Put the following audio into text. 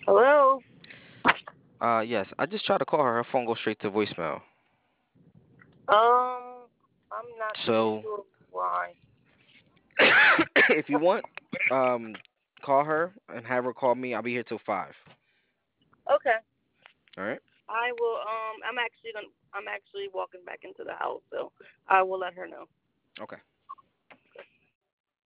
Hello. Yes, I just tried to call her. Her phone goes straight to voicemail. I'm not too So, sure why. if you want, um, call her and have her call me. I'll be here till 5. Okay. All right? I will. I'm actually walking back into the house, so I will let her know. Okay.